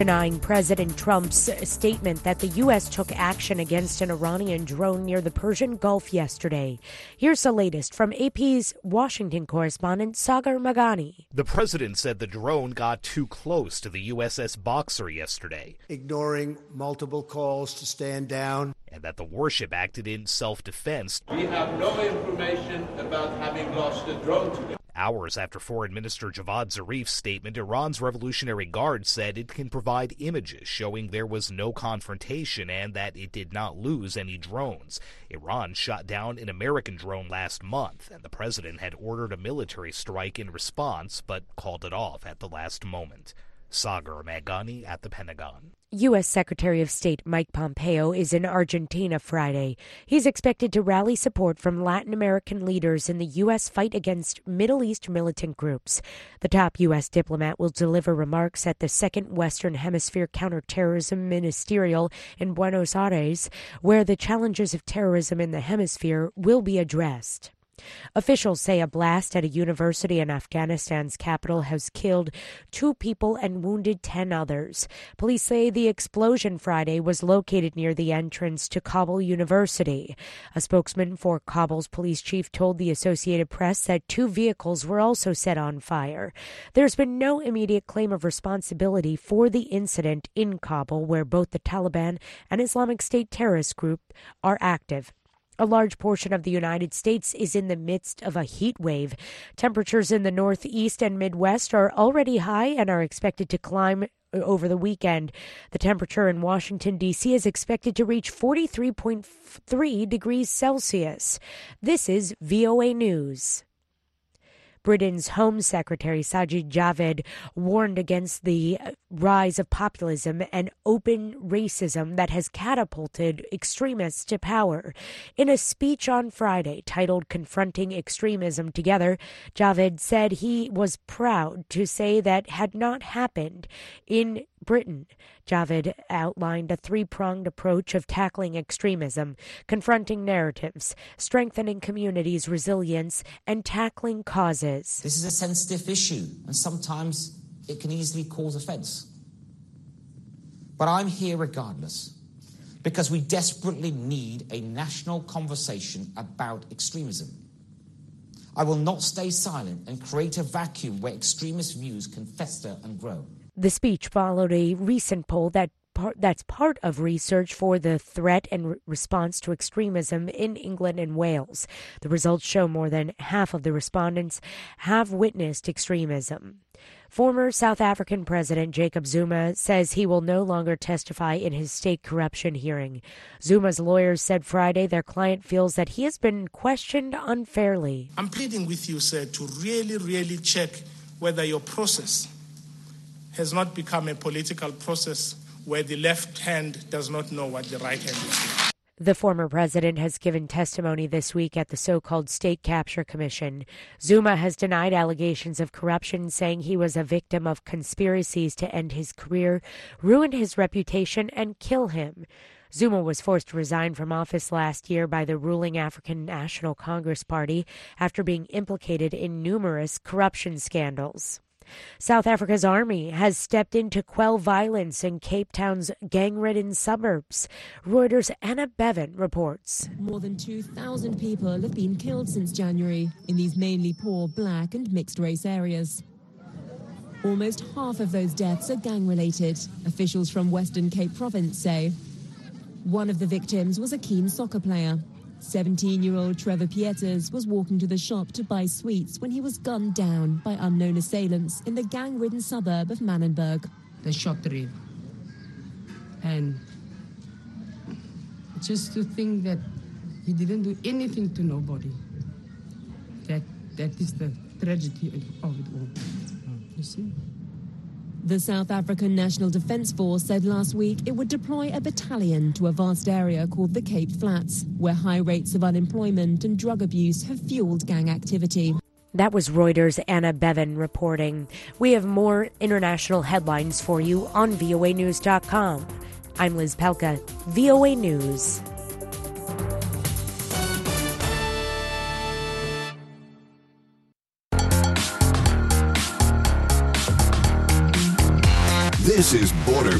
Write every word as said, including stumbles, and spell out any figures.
Denying President Trump's statement that the U S took action against an Iranian drone near the Persian Gulf yesterday. Here's the latest from A P's Washington correspondent Sagar Meghani. The president said the drone got too close to the U S S Boxer yesterday, ignoring multiple calls to stand down, and that the warship acted in self-defense. We have no information about having lost a drone today. Hours after Foreign Minister Javad Zarif's statement, Iran's Revolutionary Guard said it can provide images showing there was no confrontation and that it did not lose any drones. Iran shot down an American drone last month, and the president had ordered a military strike in response, but called it off at the last moment. Sagar Meghani at the Pentagon. U S. Secretary of State Mike Pompeo is in Argentina Friday. He's expected to rally support from Latin American leaders in the U S fight against Middle East militant groups. The top U S diplomat will deliver remarks at the Second Western Hemisphere Counterterrorism Ministerial in Buenos Aires, where the challenges of terrorism in the hemisphere will be addressed. Officials say a blast at a university in Afghanistan's capital has killed two people and wounded ten others. Police say the explosion Friday was located near the entrance to Kabul University. A spokesman for Kabul's police chief told the Associated Press that two vehicles were also set on fire. There's been no immediate claim of responsibility for the incident in Kabul, where both the Taliban and Islamic State terrorist group are active. A large portion of the United States is in the midst of a heat wave. Temperatures in the Northeast and Midwest are already high and are expected to climb over the weekend. The temperature in Washington, D C is expected to reach forty-three point three degrees Celsius. This is V O A News. Britain's Home Secretary Sajid Javid warned against the rise of populism and open racism that has catapulted extremists to power. In a speech on Friday titled Confronting Extremism Together, Javid said he was proud to say that had not happened in Britain. Javid outlined a three-pronged approach of tackling extremism, confronting narratives, strengthening communities' resilience, and tackling causes. This is a sensitive issue, and sometimes it can easily cause offence. But I'm here regardless, because we desperately need a national conversation about extremism. I will not stay silent and create a vacuum where extremist views can fester and grow. The speech followed a recent poll that part, that's part of research for the threat and re- response to extremism in England and Wales. The results show more than half of the respondents have witnessed extremism. Former South African President Jacob Zuma says he will no longer testify in his state corruption hearing. Zuma's lawyers said Friday their client feels that he has been questioned unfairly. I'm pleading with you, sir, to really, really check whether your process has not become a political process where the left hand does not know what the right hand is doing. The former president has given testimony this week at the so-called State Capture Commission. Zuma has denied allegations of corruption, saying he was a victim of conspiracies to end his career, ruin his reputation, and kill him. Zuma was forced to resign from office last year by the ruling African National Congress Party after being implicated in numerous corruption scandals. South Africa's army has stepped in to quell violence in Cape Town's gang-ridden suburbs. Reuters' Anna Bevan reports. More than two thousand people have been killed since January in these mainly poor black and mixed-race areas. Almost half of those deaths are gang-related, officials from Western Cape Province say. One of the victims was a keen soccer player. seventeen-year-old Trevor Pieters was walking to the shop to buy sweets when he was gunned down by unknown assailants in the gang-ridden suburb of Manenberg. They shot Trevor. And just to think that he didn't do anything to nobody, that that is the tragedy of it all. You see? The South African National Defence Force said last week it would deploy a battalion to a vast area called the Cape Flats, where high rates of unemployment and drug abuse have fueled gang activity. That was Reuters' Anna Bevan reporting. We have more international headlines for you on V O A news dot com. I'm Liz Pelka, V O A News. This is Border